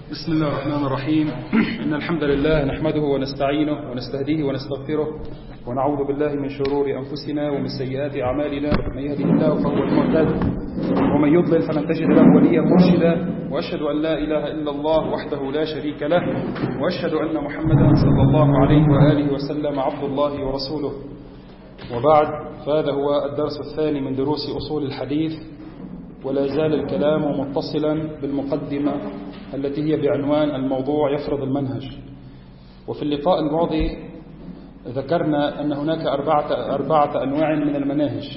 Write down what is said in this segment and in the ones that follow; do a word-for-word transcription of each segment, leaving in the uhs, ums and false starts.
بسم الله الرحمن الرحيم. إن الحمد لله نحمده ونستعينه ونستهديه ونستغفره ونعوذ بالله من شرور أنفسنا ومن سيئات أعمالنا. من يهده الله فهو المهتد ومن يضلل فلن تجد له وليا مرشدا. وأشهد أن لا إله إلا الله وحده لا شريك له، وأشهد أن محمدا صلى الله عليه وآله وسلم عبد الله ورسوله. وبعد، فهذا هو الدرس الثاني من دروس أصول الحديث، ولا زال الكلام متصلا بالمقدمة التي هي بعنوان الموضوع يفرض المنهج. وفي اللقاء الماضي ذكرنا أن هناك أربعة, أربعة أنواع من المناهج.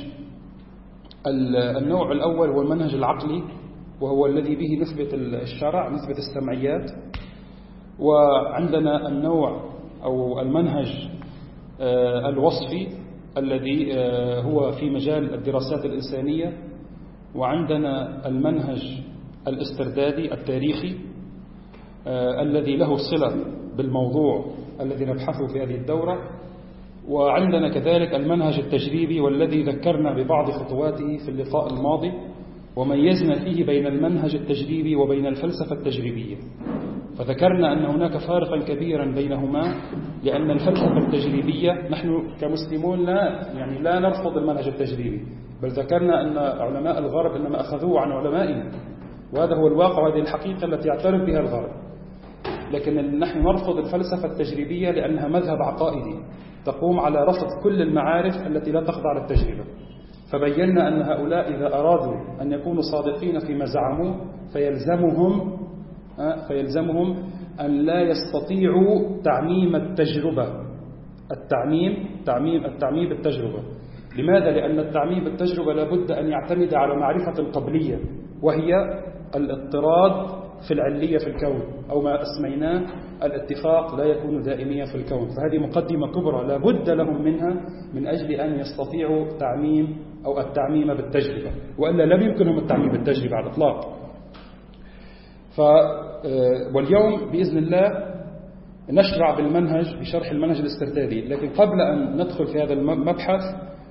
النوع الأول هو المنهج العقلي، وهو الذي به نسبة الشرع، نسبة السمعيات. وعندنا النوع أو المنهج الوصفي الذي هو في مجال الدراسات الإنسانية. وعندنا المنهج الاستردادي التاريخي الذي له صلة بالموضوع الذي نبحثه في هذه الدورة. وعندنا كذلك المنهج التجريبي، والذي ذكرنا ببعض خطواته في اللقاء الماضي، وميزنا فيه بين المنهج التجريبي وبين الفلسفة التجريبية. فذكرنا أن هناك فارقا كبيرا بينهما، لأن الفلسفة التجريبية نحن كمسلمون لا يعني لا نرفض المنهج التجريبي، بل ذكرنا أن علماء الغرب إنما أخذوه عن علمائنا، وهذا هو الواقع وهذه الحقيقة التي يعترف بها الغرب. لكن نحن نرفض الفلسفة التجريبية لأنها مذهب عقائدي تقوم على رفض كل المعارف التي لا تخضع للتجربة. فبينا أن هؤلاء إذا أرادوا أن يكونوا صادقين فيما زعموا فيلزمهم فيلزمهم أن لا يستطيعوا تعميم التجربة. التعميم تعميم التعميم بالتجربة. لماذا؟ لأن التعميم بالتجربة لابد أن يعتمد على معرفة قبلية، وهي الاضطراد في العلية في الكون، أو ما أسميناه الاتفاق لا يكون دائميا في الكون. فهذه مقدمة كبرى لابد لهم منها من أجل أن يستطيعوا تعميم أو التعميم بالتجربة، وإلا لم يمكنهم التعميم بالتجربة على الإطلاق. ف واليوم بإذن الله نشرع بالمنهج بشرح المنهج الاستردادي. لكن قبل أن ندخل في هذا المبحث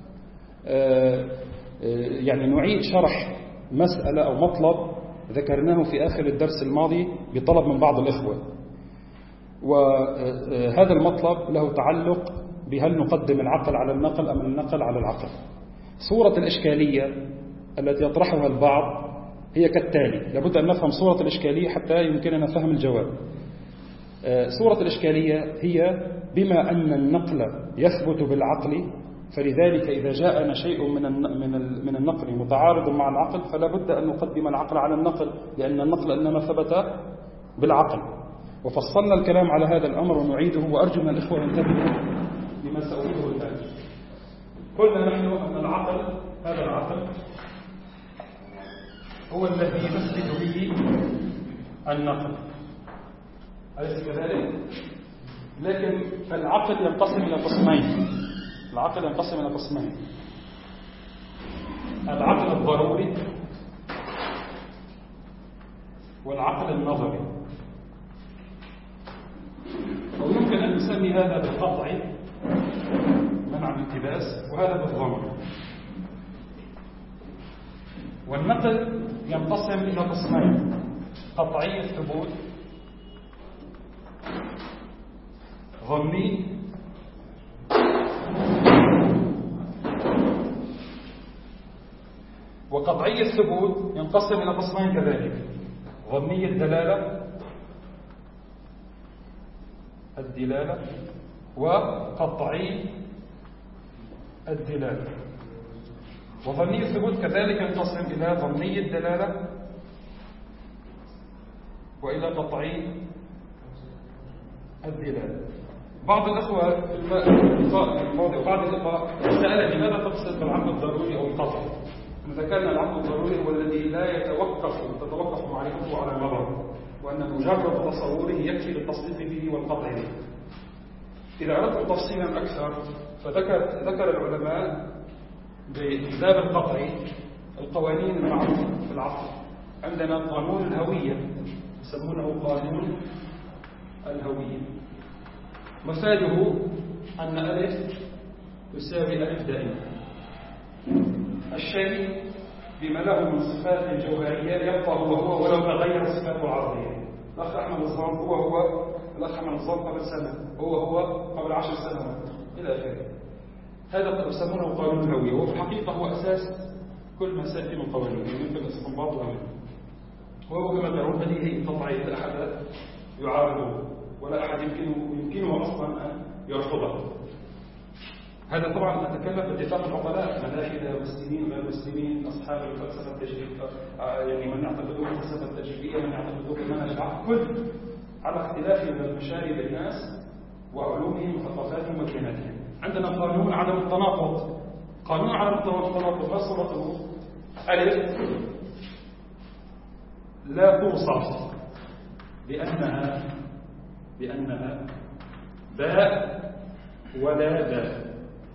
يعني نعيد شرح مسألة أو مطلب ذكرناه في آخر الدرس الماضي بطلب من بعض الإخوة. وهذا المطلب له تعلق بهل نقدم العقل على النقل أم النقل على العقل. صورة الإشكالية التي يطرحها البعض هي كالتالي. لابد أن نفهم صورة الإشكالية حتى يمكننا فهم الجواب. صورة الإشكالية هي بما أن النقل يثبت بالعقل، فلذلك إذا جاءنا شيء من من النقل متعارض مع العقل فلا بد أن نقدم العقل على النقل، لأن النقل إنما ثبت بالعقل. وفصلنا الكلام على هذا الأمر ونعيده، وأرجو من الإخوة ينتبهوا لما سأقوله الآن. قلنا نحن أن العقل، هذا العقل هو الذي يثبت به النقل، أليس كذلك؟ لكن العقل ينقسم إلى قسمين. العقل ينقسم إلى قسمين: العقل الضروري والعقل النظري. أو يمكن أن نسمي هذا بالقطع منع الالتباس، وهذا بالضمن. والنقل ينقسم إلى قسمين: قطعي الثبوت، ظني، وقطعي الثبوت ينقسم إلى قسمين كذلك: ظني الدلالة الدلالة وقطعي الدلالة. وظني الثبوت كذلك ينقسم إلى ظني الدلالة وإلى قطعي الدلالة. بعض الأخوة في اللقاء الماضي وبعض اللقاء سأل لماذا تقصد بالعقل الضروري أو القطعي. ذكرنا العقل الضروري هو الذي لا يتوقف تتوقف معرفته على النظر، وأن مجرد تصوره يكفي للتصديق به والقطع به. إذا أردت تفصيلا أكثر فذكر ذكر العلماء بباب القطع القوانين المعروفة في العقل. عندنا قانون الهوية يسمونه قانون الهوية، مفاده أن ألف تساوي ألف دائما. الشيء بما له من صفات جوهرية يبقى هو هو ولو تغير صفاته العرضية. الأخ أحمد نظام هو هو الأخ أحمد نظام قبل سنة، هو هو قبل عشر سنوات إلى آخره. هذا يسمونه قانون الهوية، وفي الحقيقة هو أساس كل ما سيأتي من قوانين يمكن الاستنباط منه، وهو كما ترون بديهي قطعي لا أحد يعارضه ولا أحد يمكنه يمكنه أصلا أن يرفضه. هذا طبعا نتكلم باتفاق العقلاء، ملاحدة مسلمين غير مسلمين، أصحاب الفلسفة التجريبية، يعني من يعتقدون الفلسفة التجريبية، من يعتقدون المنهج العقل، كل على اختلاف من المشارب الناس وعلومهم وثقافاتهم ودياناتهم. عندنا قانون عدم التناقض. قانون عدم التناقض ما صورته؟ ألف لا توصف بأنها بأنها باء ولا داء.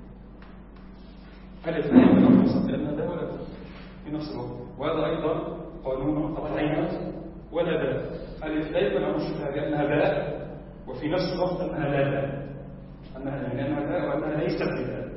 ألف لا يمكن أن توصف بأنها باء ولا داء في نفس الوقت، وهذا أيضا قانون قطعي ولا داء. ألف لا يمكن أن نوصفها بأنها باء وفي نفس الوقت أنها لا داء، أنها لأنها باء وأنها ليست بداء.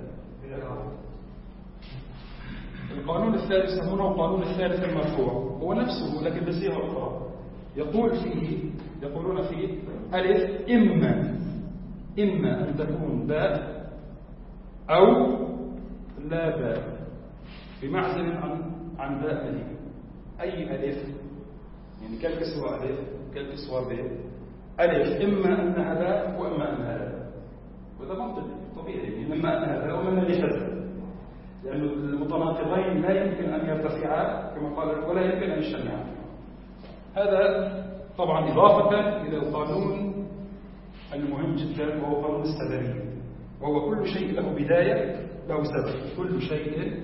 القانون الثالث يسمونه القانون الثالث المرفوع، هو نفسه لكن بصيغة أخرى. يقول فيه يقولون فيه ألف إما إما أن تكون باء أو لا باء، بمعزل عن عن باء ألف. أي ألف يعني كالكسوة ألف كالكسوة باء. ألف إما أنها باء وإما أنها لا باء، وهذا منطق طبيعي، يعني إما أنها باء وإما أنها ليست باء، لأن المتناقضين لا يمكن أن يرتفعا كما قال ولا يمكن أن يجتمعا. هذا طبعا إضافة إلى القانون المهم جدا وهو قانون السببية، وهو كل شيء له بداية له سبب، كل شيء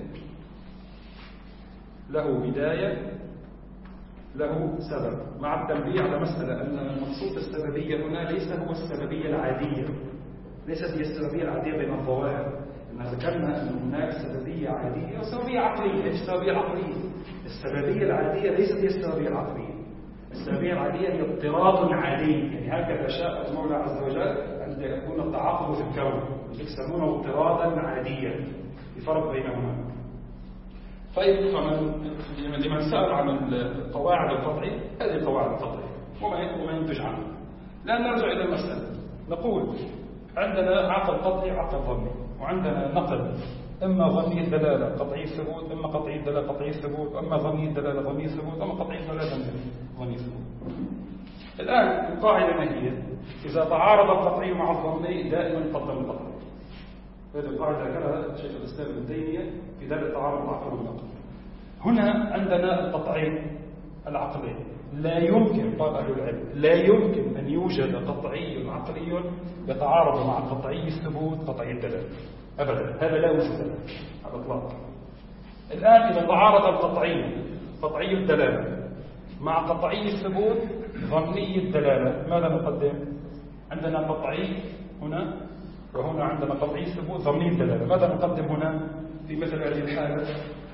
له بداية له سبب، مع التنبيه على مسألة أن المقصود السببية هنا ليس هو السببية العادية، ليست هي السببية العادية بين الظواهر. إن ذكرنا أن هناك سببية عادية وسببية عقلية. إيش السببية العقلية؟ السببية العادية ليست هي السببية العقلية. السببية العادية هي اضطراد عادي، يعني هكذا شاء المولى عز وجل أن يكون التعاقب في الكون، يسمونه اضطرادا عاديا، بفرق بينهما. طيب لمن سأل عن القواعد القطعية، هذه القواعد القطعية وما ينتج عنها. الآن نرجع إلى المسألة، نقول عندنا عقل قطعي عقل ظني، وعندنا نقل إما ظني الدلالة قطعي الثبوت، إما قطعي الدلالة قطعي الثبوت، أما ظني الدلالة ظني الثبوت، أما قطعي الدلالة ظني الثبوت. الآن القاعدة ما هي؟ إذا تعارض القطعي مع الظني دائما يقدم القطعي. هذه القاعدة ذكرها شيخ الإسلام ابن تيمية في دار التعارض العقل والنقل. هنا عندنا القطعي العقلي، لا يمكن قال أهل العلم لا يمكن أن يوجد قطعي عقلي يتعارض مع قطعي الثبوت قطعي الدلالة أبدا، هذا لا وجود له على الإطلاق. الآن إذا تعارض القطعي قطعي الدلالة مع قطعي الثبوت ظني الدلالة، ماذا نقدم؟ عندنا قطعي هنا وهنا عندنا قطعي الثبوت ظني الدلالة، ماذا نقدم هنا في مثل هذه الحالة؟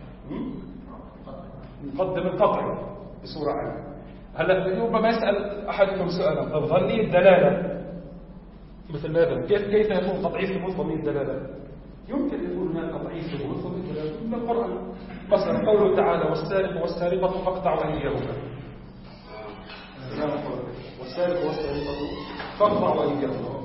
نقدم القطعي بصورة عامة. هلا ربما يسأل أحدكم سؤالا، طب ظني الدلالة مثل ماذا؟ كيف كيف يكون قطعي الثبوت ظني الدلالة؟ يمكن أن يكون هناك قطعي الثبوت ظني الدلالة من القرآن، مثلا قوله تعالى والسارق والسارقة فاقطعوا أيديهما، والسارق والسارقة فاقطعوا أيديهما.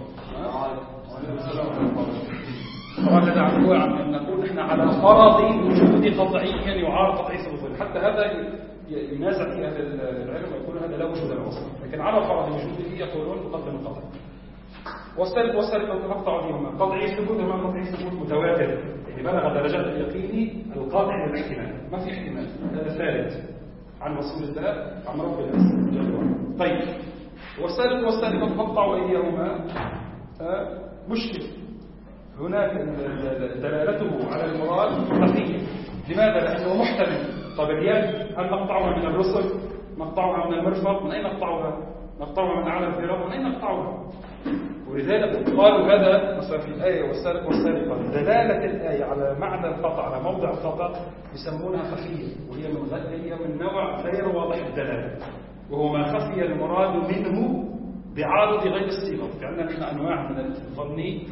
طبعا هذا هو عم نقول نحن على فرض وجود قطعي يعارض قطعي الثبوت، حتى هذا ينازع في أهل العلم ويقول هذا لا وجود له أصلا، لكن على فرض وجوده يقولون تقدم القطع. والسارق والسارقة فاقطعوا أيديهما، قطعي الثبوت وما قطعي الثبوت متواتر، يعني بلغ درجات اليقين القاطع للاحتمال، ما في احتمال، هذا ثابت عن رسول الله عن رب العزة جل وعلا. طيب والسارق والسارقة فاقطعوا أيديهما مشكل، هناك دلالته على المراد خفية. لماذا؟ لأنه محتمل. طب اليد هل نقطعها من الرسل؟ نقطعها من المرفق؟ من أين نقطعها؟ نقطعها من أعلى الفراق؟ من أين نقطعها؟ ولذلك قالوا هذا مثلا في الآية والسارق والسارقة دلالة الآية على معنى القطع على موضع القطع يسمونها خفية، وهي من هي من نوع غير واضح الدلالة، وهو ما خفي المراد منه بعارض غير الصيغة. عندنا أنواع من الظني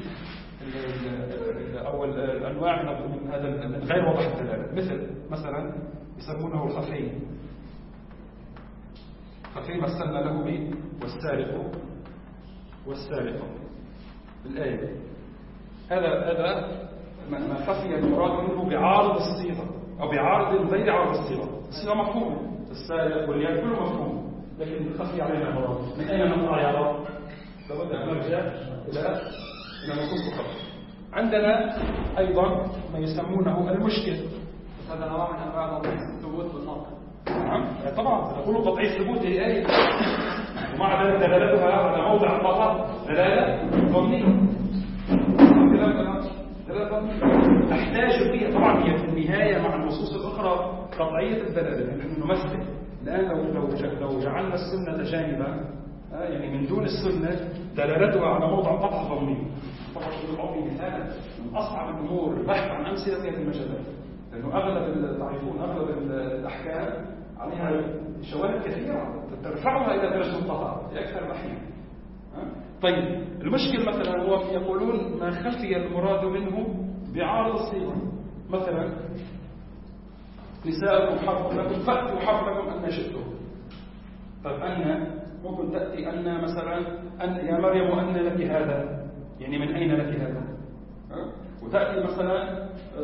أو الأنواع من هذا غير واضح الدلالة، مثل مثلا يسمونه الخفي. ففي مثلنا له به والسارق والسارقة الآية. هذا هذا ما خفي المراد منه بعارض الصيغة أو بعارض غير عارض الصيغة. الصيغة مفهومة، السارق واليد كله مفهوم، لكن خفي علينا المراد. من أين نقطع يا رب؟ لابد أن نرجع إلى إلى نصوص أخرى. عندنا أيضا ما يسمونه المشكل. هذا نوع من أنواع الثبوت والنقل. نعم طبعا نقول قطعي الثبوت هي آية، ومع ذلك دلالتها على موضع القطع دلالة ضمنية. تحتاج فيها طبعا هي في النهاية مع النصوص الأخرى قطعية الدلالة. نحن نمثل الآن لو لو لو جعلنا السنة جانبا يعني من دون السنة دلالتها على موضع قطع ضمني. طبعا نعطي مثالا من أصعب الأمور البحث عن أمثلة في المجالات، لأنه أغلب تعرفون أغلب الأحكام عليها شواهد كثيرة ترفعها إلى درجة القطع في أكثر الأحيان. طيب المشكل مثلا هو يقولون ما خفي المراد منه بعارض الصيغة. مثلا نساءكم حرث لكم فأتوا حرثكم أن شئتم. طب أن ممكن تأتي أن مثلا أن يا مريم أن لك هذا، يعني من أين لك هذا؟ وتأتي مثلا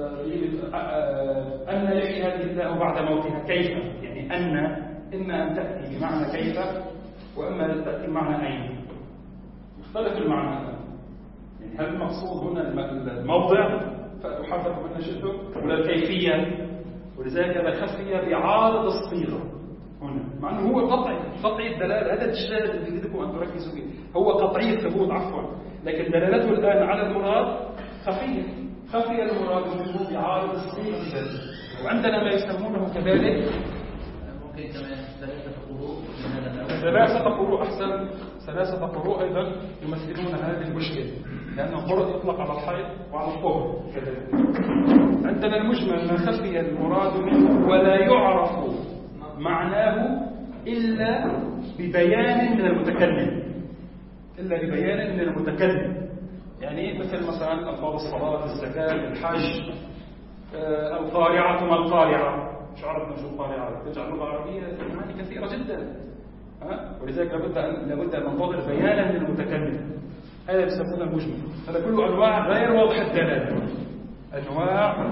أن لك هذه الداء بعد موتها كيف؟ يعني أن إما أن تأتي بمعنى كيف وإما أن تأتي بمعنى أين. مختلف المعنى. يعني هل المقصود هنا الموضع فأحرثكم أن شئتم ولا الكيفية؟ ولذلك هذا خفي بعارض الصيغة هنا، مع أنه هو قطعي قطعي الدلالة. هذا الشاهد اللي بدكم أن تركزوا فيه، هو قطعي الثبوت عفوا، لكن دلالته الآن على المراد خفية. خفي المراد منه بعارض الصيغة ذاته. وعندنا ما يسمونه كذلك ممكن كمان ثلاثة قروء. ثلاثة قروء أحسن، ثلاثة قروء أيضا يمثلون هذه المشكلة، لأن القرء يطلق على الحيض وعلى الطهر كذلك. عندنا المجمل ما خفي المراد منه ولا يعرف معناه إلا ببيان من المتكلم، إلا ببيان من المتكلم. يعني مثل مثلا ألفاظ الصلاة، الزكاة، الحج، القارعة ما القارعة، مش عرفنا شو القارعة، تجعل اللغة العربية معاني كثيرة جدا. ولذلك لابد أن لابد أن ننتظر بيانا من المتكلم. هذا يسمونه المجمل. هذا كله أنواع غير واضح الدلالة، أنواع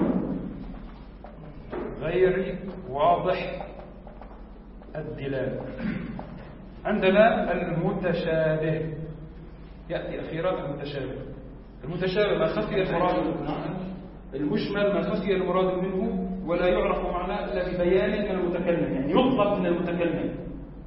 غير واضح الدلالة. عندنا المتشابه، يأتي أخيرا المتشابه. المتشابه ما خفي المراد، المجمل ما خفي المراد منه ولا يعرف معناه إلا ببيان من المتكلم، يعني يطلب من المتكلم.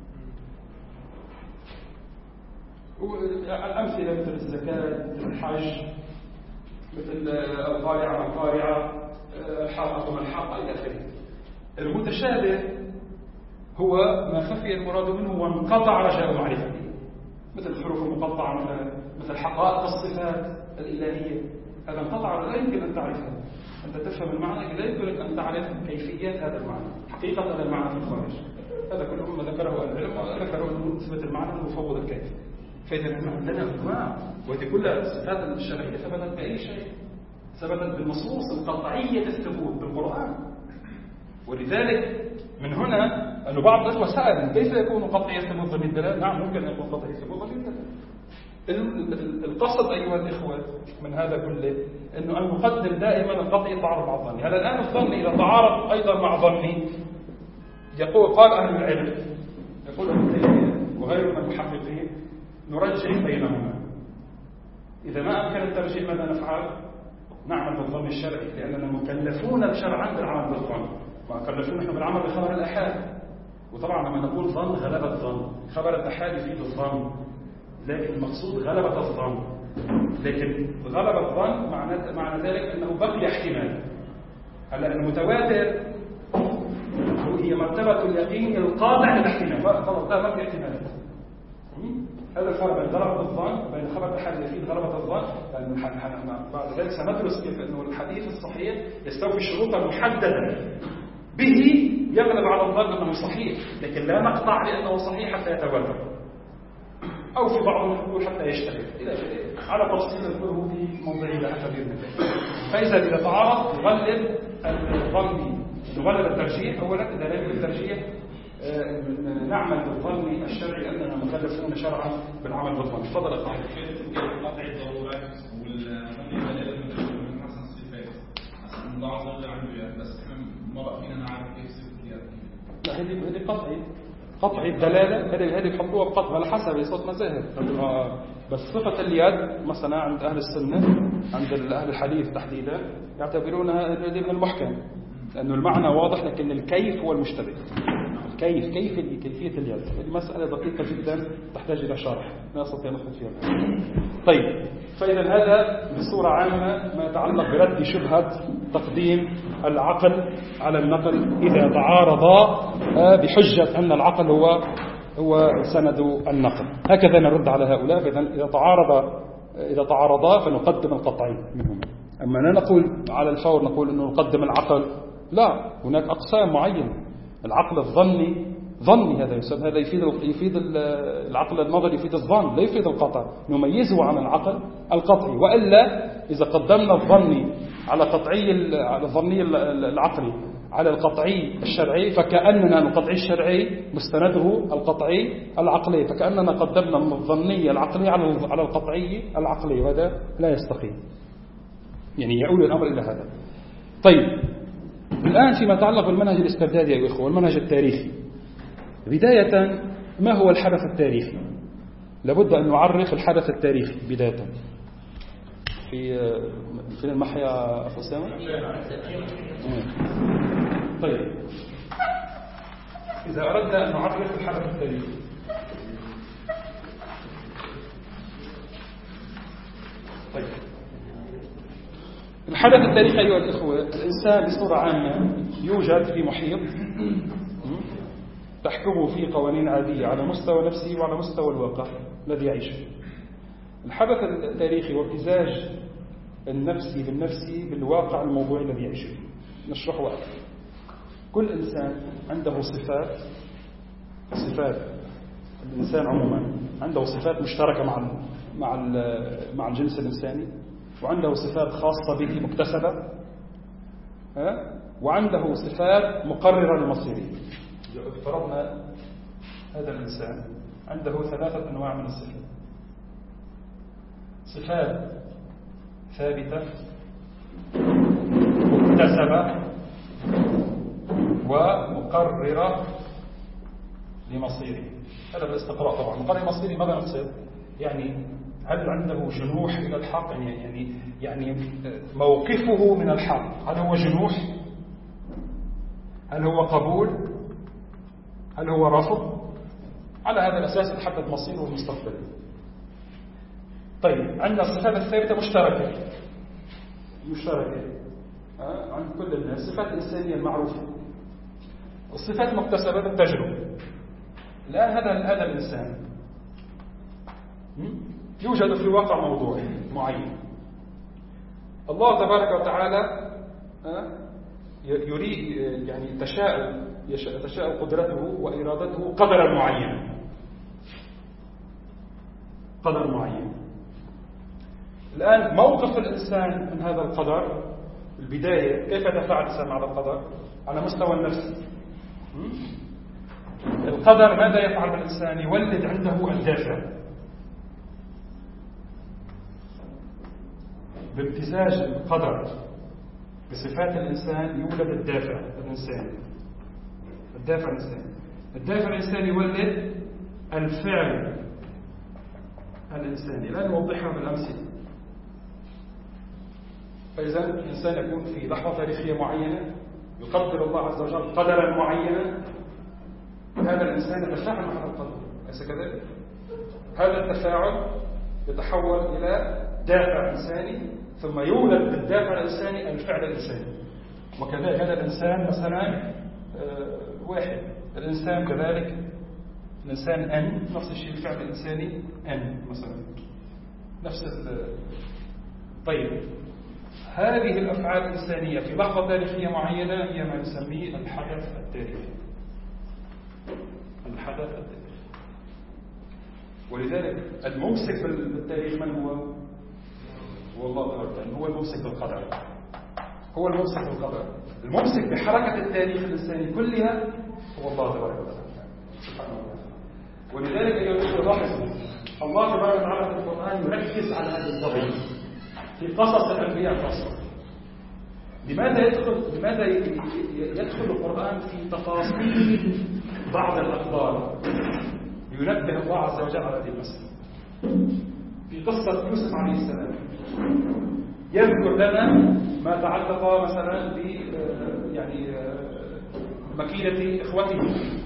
الأمثلة مثل الزكاة، مثل الحج، مثل القارعة والقارعة، الحاقة والحاقة إلى آخره. المتشابه هو ما خفي المراد منه وانقطع رجاء معرفته، مثل الحروف المقطعة، مثل مثل حقائق الصفات الإلهية. هذا انقطع، لا يمكن أن تعرفه. أنت تفهم المعنى، لا يمكن أن تعرف كيفية هذا المعنى، حقيقة هذا المعنى في الخارج. هذا كله ما ذكره العلم، وذكروا نسبة المعنى المفوض الكيف. فإذا نحن عندنا أنواع، وهذه كلها الصفات الشرعية ثبتت بأي شيء؟ ثبتت بالنصوص القطعية الثبوت بالقرآن. ولذلك من هنا أن بعض الأخوة سأل كيف يكون قطعي الثبوت ضمن الدلالة؟ نعم ممكن أن يكون قطعي الثبوت ضمن الدلالة. القصد أيها الإخوة من هذا كله أنه أن نقدم دائما القطعي يتعارض مع الظني. هذا الآن الظن إذا تعارض أيضا مع ظني، يقول قال أهل العلم، يقول أهل العلم وغير من المحققين نرجح بينهما. إذا ما أمكن الترجيح ماذا نفعل؟ نعمل بالظن الشرعي، لأننا مكلفون شرعا بالعمل بالظن، وكلفون نحن بالعمل بخبر الأحاد. وطبعا لما نقول ظن غلبة الظن، خبر الأحاد يفيد الظن، لكن المقصود غلبة الظن. لكن غلبة الظن معنى معنى ذلك أنه بقي احتمال. هلا المتواتر هي مرتبة اليقين القاطع للاحتمال، خلاص لا ما في احتمالات. هذا الفرق بين غلبة الظن بين خبر الأحاد يفيد غلبة الظن، لأن بعد ذلك سندرس كيف أنه الحديث الصحيح يستوفي شروطا محددة به يغلب على الظن أنه صحيح، لكن لا نقطع لأنه صحيح حتى يتواتر، أو في بعض الحدود حتى يشتغل إلى على تفصيل نذكره في موضعه لحتى بإذن الله. فإذا إذا تعارض نغلب الظن، نغلب الترجيح أولا إذا لم يكن الترجيح نعمل بالظن الشرعي أننا مكلفون شرعا بالعمل بالظن. تفضل أخي. قطع الضرورات والظن دلالة من أحسن الصفات. أصلا الله عز وجل عنده يد، بس إحنا مرة فينا نعرف كيف صفة اليد. لا هذه هذه قطعي قطعي الدلالة، هذه هذه بحطوها بقطع على حسب صوت مذاهب. بس صفة اليد مثلا عند أهل السنة، عند أهل الحديث تحديدا، يعتبرونها من المحكم، لأنه المعنى واضح لكن الكيف هو المشتبه. كيف كيف كيفية اليد المسألة دقيقة جدا تحتاج إلى شرح لا أستطيع أن أخذ فيها. طيب، فإذا هذا بصورة عامة ما يتعلق برد شبهة تقديم العقل على النقل إذا تعارضا بحجة أن العقل هو هو سند النقل. هكذا نرد على هؤلاء. فإذا إذا تعارض إذا تعارضا فنقدم القطعي منهما. أما لا نقول على الفور نقول أنه نقدم العقل، لا، هناك أقسام معينة. العقل الظني ظني هذا يسمى، هذا يفيد يفيد العقل النظري، يفيد الظن لا يفيد القطع، نميزه عن العقل القطعي. وإلا إذا قدمنا الظني على قطعي على الظني العقلي على القطعي الشرعي فكأننا القطعي الشرعي مستنده القطعي العقلي، فكأننا قدمنا الظني العقلي على على القطعي العقلي، وهذا لا يستقيم. يعني يؤول الأمر إلى هذا. طيب، الآن فيما يتعلق بالمنهج الاستردادي يا إخوة والمنهج التاريخي، بداية ما هو الحدث التاريخي؟ لابد أن نعرف الحدث التاريخي بداية. في في المحيا أخو أسامة. طيب، إذا أردنا أن نعرف الحدث التاريخي، طيب الحدث التاريخي أيها الإخوة، الإنسان بصورة عامة يوجد في محيط تحكمه فيه قوانين عادية على مستوى نفسه وعلى مستوى الواقع الذي يعيش فيه. الحدث التاريخي هو امتزاج النفسي بالنفسي بالواقع الموضوعي الذي يعيش فيه. نشرحه أكثر. كل إنسان عنده صفات صفات الإنسان عموما عنده صفات مشتركة مع مع مع الجنس الإنساني، وعنده صفات خاصة به مكتسبة، وعنده صفات مقررة لمصيره. إذا افترضنا هذا الإنسان عنده ثلاثة أنواع من الصفات: صفات ثابتة مكتسبة ومقررة لمصيره. هذا بالاستقراء طبعا. مقرر مصيري ماذا نقصد؟ يعني هل عنده جنوح إلى الحق؟ يعني يعني يعني موقفه من الحق، هل هو جنوح؟ هل هو قبول؟ هل هو رفض؟ على هذا الأساس يتحدد مصيره المستقبلي. طيب، عندنا الصفات الثابتة مشتركة مشتركة آه عند كل الناس، الصفات الإنسانية المعروفة. الصفات المكتسبة بالتجربة. الآن هذا هذا الإنسان يوجد في واقع موضوعي معين. الله تبارك وتعالى يريد يعني تشاء تشاء قدرته وإرادته قدرا معينا قدر معين. الآن موقف الإنسان من هذا القدر، البداية كيف يتفاعل الإنسان مع هذا القدر على مستوى النفسي. القدر ماذا يفعل بالإنسان؟ يولد عنده الدافع. بامتزاج القدر بصفات الإنسان يولد الدافع الإنساني. الدافع الإنساني الدافع الإنساني يولد الفعل الإنساني. الآن نوضحها بالأمثلة. فإذا الإنسان يكون في لحظة تاريخية معينة يقدر الله عز وجل قدرا معينا، هذا الإنسان يتفاعل مع هذا القدر، أليس كذلك؟ هذا التفاعل يتحول إلى دافع إنساني، ثم يولد بالدافع الإنساني الفعل الإنساني. وكذلك هذا الإنسان مثلا واحد، الإنسان كذلك الإنسان أن، نفس الشيء الفعل الإنساني أن مثلا نفس ال... طيب، هذه الأفعال الإنسانية في لحظة تاريخية معينة هي ما نسميه الحدث التاريخي. الحدث التاريخي. ولذلك الممسك بالتاريخ من هو؟ هو الله تبارك وتعالى، هو الممسك بالقدر، هو الممسك بالقدر، الممسك بحركة التاريخ الإنساني كلها هو الله تبارك وتعالى. سبحانه وتعالى. ولذلك أيها الأخوة لاحظوا الله تبارك وتعالى في القرآن يركز على هذه القضية في قصص الأنبياء خاصة. لماذا يدخل لماذا يدخل القرآن في تفاصيل بعض الأخبار؟ ينبه الله عز وجل على هذه المسألة. في قصة يوسف عليه السلام يذكر لنا ما تعلق مثلا ب يعني مكيدة إخوته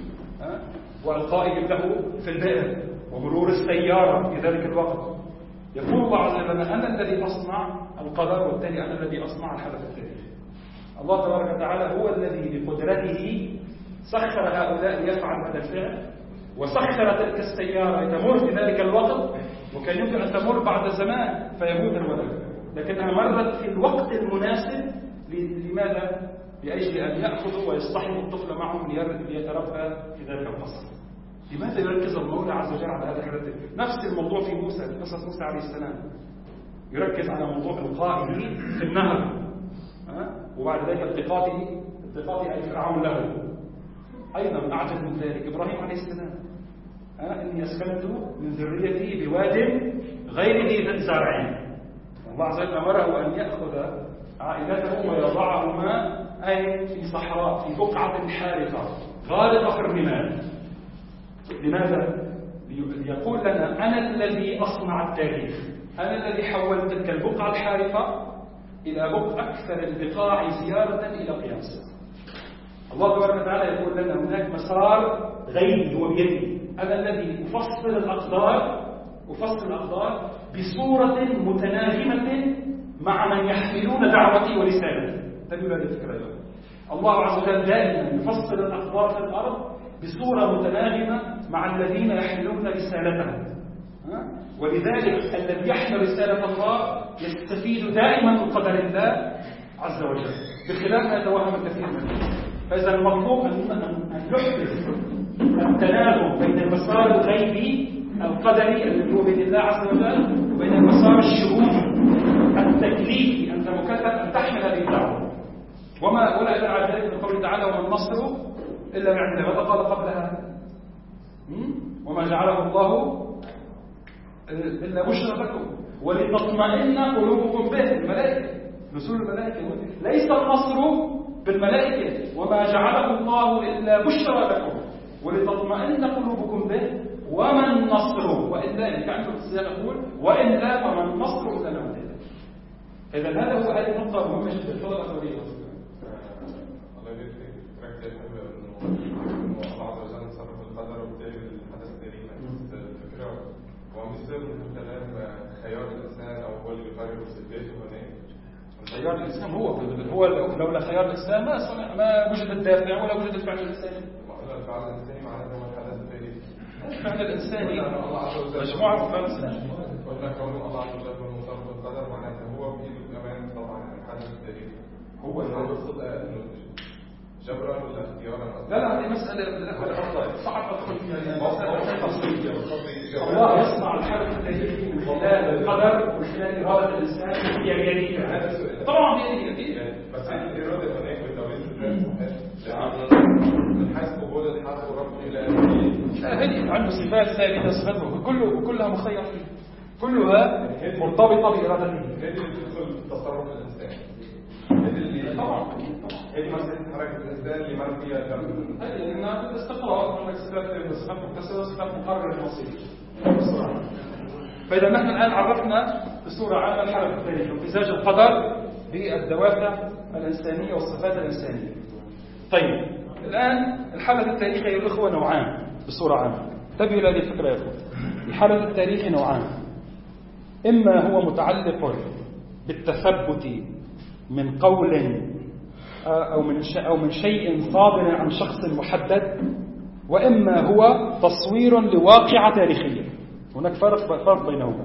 وألقائهم له في البئر ومرور السيارة في ذلك الوقت. يقول الله عز وجل أنا الذي أصنع القدر والتالي أنا الذي أصنع الحدث التاريخي. الله تبارك وتعالى هو الذي بقدرته سخر هؤلاء ليفعل هذا الفعل، وسخر تلك السيارة لتمر في ذلك الوقت، وكان يمكن أن تمر بعد زمان فيموت الولد، لكنها مرت في الوقت المناسب. لماذا؟ لأجل أن يأخذوا ويصطحبوا الطفل معهم ليتربى في ذلك القصر. لماذا يركز المولى عز وجل على هذا الحدث؟ نفس الموضوع في موسى، في قصة موسى عليه السلام يركز على موضوع إلقائه في النهر، وبعد ذلك التقاطه التقاطه أي فرعون له. أيضا أعجب من ذلك إبراهيم عليه السلام إني أسكنت من ذريتي بواد غير ذي زرع. الله عز وجل أمره أن يأخذ عائلته ويضعهما أي في صحراء في بقعة حارقة غارقة في الرمال. لماذا؟ ليقول لنا أنا الذي أصنع التاريخ، أنا الذي حولت تلك البقعة الحارقة إلى بقعة أكثر البقاع زيارة إلى قياس. الله تبارك وتعالى يقول لنا هناك مسار غيبي هو بيدي، أنا الذي أفصل الأقدار أفصل الأقدار بصورة متناغمة مع من يحملون دعوتي ورسالتي. تبين هذه الفكرة اليوم. الله عز وجل دائما يفصل الأقدار في الأرض بصورة متناغمة مع الذين يحملون رسالته. ولذلك الذي يحمل رسالة الله يستفيد دائما من قدر الله عز وجل بخلاف ما يتوهم الكثير منه. فإذا المطلوب أن نحدث التناغم بين المسار الغيبي القدري الذي هو بين الله عز وجل وبين المسار الشهودي التكليفي. أنت مكلف أن تحمل هذه الدعوة. وما ولا إلا على ذلك من قوله تعالى وما النصر إلا من عند الله. ماذا قال قبلها؟ وما جعله الله إلا بشرى لكم ولتطمئن قلوبكم به. الملائكة نزول الملائكة ليس النصر بالملائكة. وما جعله الله إلا بشرى لكم ولتطمئن قلوبكم به وما النصر وإلا إن كان في السياق يقول وإلا وما النصر إلا من عند الله. إذا هذا هو هذه النقطة مهمة جدا. تفضل أخوي. الله يبارك فيك. تركت إنه الله عز وجل تصرف القدر وبالتالي الحدث التاريخي. الفكرة هو مش سر من كلام خيار الإنسان أو هو اللي بيقرر سلبيته هناك. خيار الإنسان هو هو لولا خيار الإنسان ما صنع ما وجد الدافع ولا وجد الفعل الإنساني. الفعل الإنساني معناته هو الحدث التاريخي. الفعل الإنساني مجموعة أفعال إنسانية. قلنا كون الله عز وجل هو المصرف القدر معناته هو بإيده كمان طبعا الحدث التاريخي. هو اللي الصدق إنه جبرا ولا اختيارا؟ لا لا هذه مسألة صعب أدخل فيها. الله يصنع الحدث التاريخي من خلال القدر ومن خلال إرادة الإنسان هي بيديه. طبعا بيديه بس الإرادة هناك بالتوازن من حيث قبول الحق ورفض إلى لا هذه عنده صفات ثابتة صفاته كله كلها مخير فيه كلها مرتبطة بإرادته. هذه اللي تدخل في تصرف الإنسان. طبعا هذه مسألة حركة الإنسان اللي مر فيها الدم. هذه لأنها الاستقرار عندك صفات صفات مكتسبة صفات مقررة المصير. فإذا نحن الآن عرفنا بصورة عامة الحركة التاريخية وامتزاج القدر بالدوافع الإنسانية والصفات الإنسانية. طيب الآن الحدث التاريخي يا الأخوة نوعان بصورة عامة. انتبهوا لهذه الفكرة يا أخوة. الحدث التاريخي نوعان، إما هو متعلق بالتثبت من قول أو من أو من شيء صادر عن شخص محدد، وإما هو تصوير لواقعة تاريخية. هناك فرق فرق بينهما.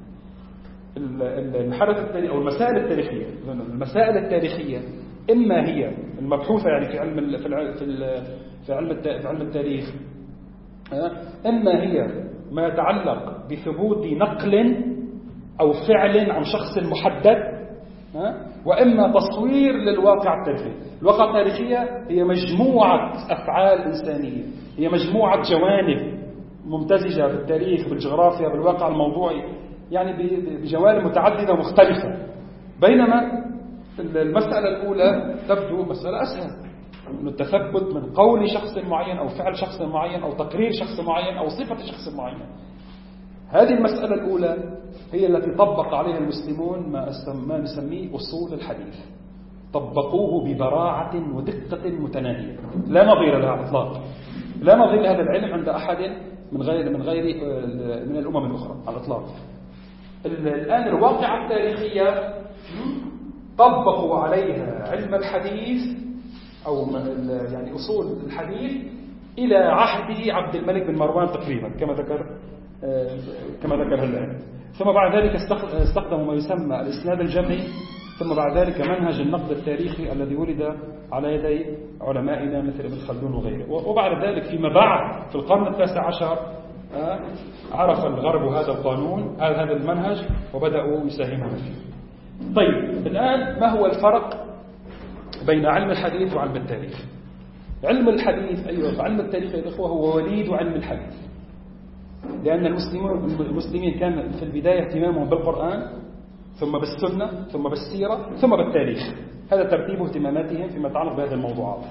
الحدث التاريخي أو المسائل التاريخية المسائل التاريخية إما هي المبحوثة يعني في علم في في علم في علم التاريخ، إما هي ما يتعلق بثبوت نقل أو فعل عن شخص محدد، وإما تصوير للواقع التاريخي. الواقع التاريخية هي مجموعة أفعال إنسانية، هي مجموعة جوانب ممتزجة بالتاريخ، بالجغرافيا، بالواقع الموضوعي، يعني بجوانب متعددة مختلفة. بينما المسألة الأولى تبدو مسألة أسهل، أن التثبت من قول شخص معين أو فعل شخص معين أو تقرير شخص معين أو صفة شخص معين. هذه المسألة الأولى هي التي طبق عليها المسلمون ما نسميه أصول الحديث، طبقوه ببراعة ودقة متناهية لا نظير لها على الإطلاق، لا نظير لهذا العلم عند أحد من غير من غير من الأمم الأخرى على الإطلاق. الآن الواقعة التاريخية طبقوا عليها علم الحديث أو يعني أصول الحديث إلى عهد عبد الملك بن مروان تقريبا كما ذكر كما ذكر العلم. ثم بعد ذلك استخدموا ما يسمى الإسناد الجمعي، ثم بعد ذلك منهج النقد التاريخي الذي ولد على يدي علمائنا مثل ابن خلدون وغيره. وبعد ذلك فيما بعد في القرن التاسع عشر عرف الغرب هذا القانون هذا المنهج وبدأوا يساهمون فيه. طيب الآن ما هو الفرق بين علم الحديث وعلم التاريخ؟ علم الحديث أيوة علم التاريخ يا إخوة هو وليد علم الحديث، لأن المسلمين المسلمين كان في البداية اهتمامهم بالقرآن ثم بالسنة ثم بالسيرة ثم بالتاريخ، هذا ترتيب اهتماماتهم فيما يتعلق بهذه الموضوعات.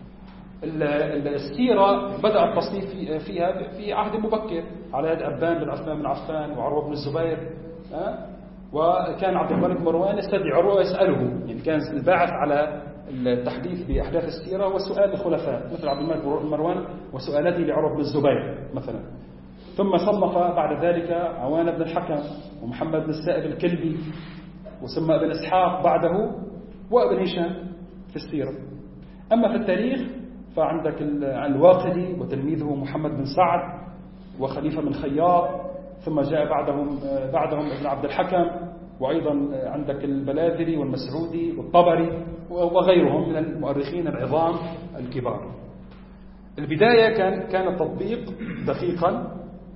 السيرة بدأ التصنيف فيها في عهد مبكر على يد أبان بن عثمان بن عفان وعروة بن الزبير، وكان عبد الملك بن مروان يستدعي عروة يسأله، يعني كان الباعث على التحديث بأحداث السيرة وسؤال الخلفاء مثل عبد الملك بن مروان وسؤالاته لعروة بن الزبير مثلا. ثم صنف بعد ذلك عوان بن الحكم ومحمد بن السائب الكلبي وسمى ابن إسحاق بعده وابن هشام في السيرة. أما في التاريخ فعندك الواقدي وتلميذه محمد بن سعد وخليفة بن خياط، ثم جاء بعدهم بعدهم ابن عبد الحكم، وأيضا عندك البلاذري والمسعودي والطبري وغيرهم من المؤرخين العظام الكبار. البداية كان كان التطبيق دقيقا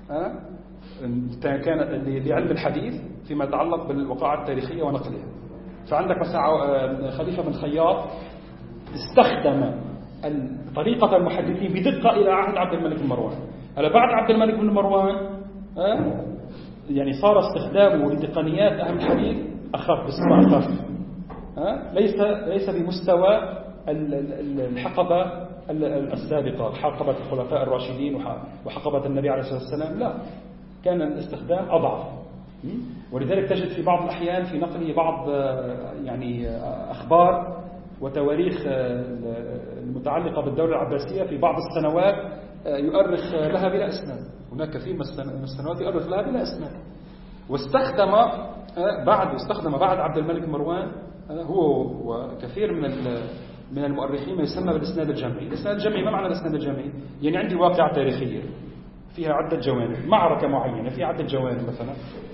كان لعلم الحديث فيما يتعلق بالوقائع التاريخية ونقلها. فعندك مثلا خليفة بن خياط استخدم طريقة المحدثين بدقة إلى عهد عبد الملك بن مروان. على بعد عبد الملك بن مروان يعني صار استخدامه لتقنيات أهل الحديث أخف بصورة أخف، ليس ليس بمستوى الحقبة السابقة، حقبة الخلفاء الراشدين وحقبة النبي عليه الصلاة والسلام، لا كان الاستخدام أضعف. ولذلك تجد في بعض الأحيان في نقله بعض يعني أخبار وتواريخ المتعلقة بالدولة العباسية في بعض السنوات يؤرخ لها بلا إسناد، هناك كثير من السنوات يؤرخ لها بلا إسناد. واستخدم بعد استخدم بعد عبد الملك مروان هو وكثير من من المؤرخين ما يسمى بالإسناد الجمعي. الإسناد الجمعي ما معنى الإسناد الجمعي؟ يعني عندي واقعة تاريخية فيها عدة جوانب، معركة معينة فيها عدة جوانب مثلا،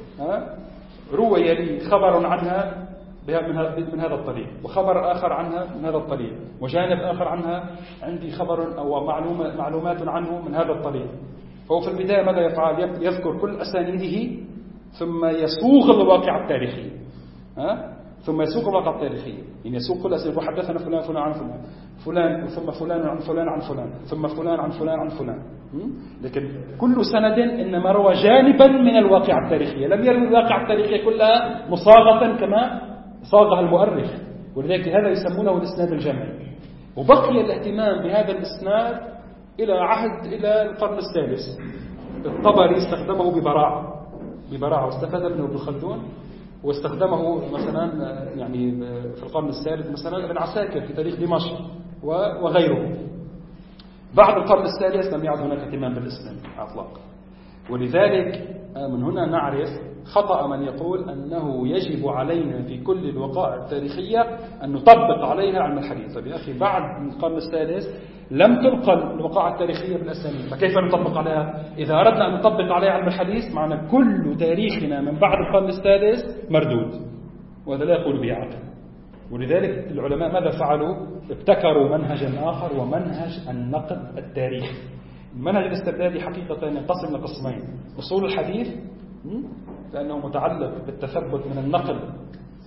روي لي خبر عنها من هذا الطريق وخبر آخر عنها من هذا الطريق وجانب آخر عنها عندي خبر أو معلومة معلومات عنه من هذا الطريق. فهو في البداية ماذا يفعل؟ يذكر كل أسانيده ثم يسوق الواقع التاريخي، ها؟ ثم يسوق الواقع التاريخي، يعني يسوق كل أسانيده وحدثنا فلان فلان عن فلان فلان ثم فلان عن فلان عن فلان ثم فلان عن فلان عن فلان. لكن كل سند إنما روى جانبا من الواقع التاريخية، لم يروي الواقع التاريخية كلها مصاغة كما صاغها المؤرخ، ولذلك هذا يسمونه الإسناد الجمعي. وبقي الاهتمام بهذا الإسناد إلى عهد إلى القرن السادس. الطبري استخدمه ببراعة ببراعة واستفاد منه ابن خلدون، واستخدمه مثلا يعني في القرن الثالث مثلا ابن عساكر في تاريخ دمشق وغيره. بعد القرن السادس لم يعد هناك اهتمام بالإسناد اطلاقا. ولذلك من هنا نعرف خطأ من يقول أنه يجب علينا في كل الوقائع التاريخية أن نطبق عليها علم الحديث. طيب يا أخي بعد القرن السادس لم تنقل الوقائع التاريخية بالأسانيد، فكيف نطبق عليها؟ إذا أردنا أن نطبق عليها علم الحديث معنى كل تاريخنا من بعد القرن السادس مردود، وهذا لا يقول به عقل. ولذلك العلماء ماذا فعلوا؟ ابتكروا منهجا آخر ومنهج النقد التاريخي. المنهج الاستردادي حقيقة ينقسم لقسمين: أصول الحديث لأنه متعلق بالتثبت من النقل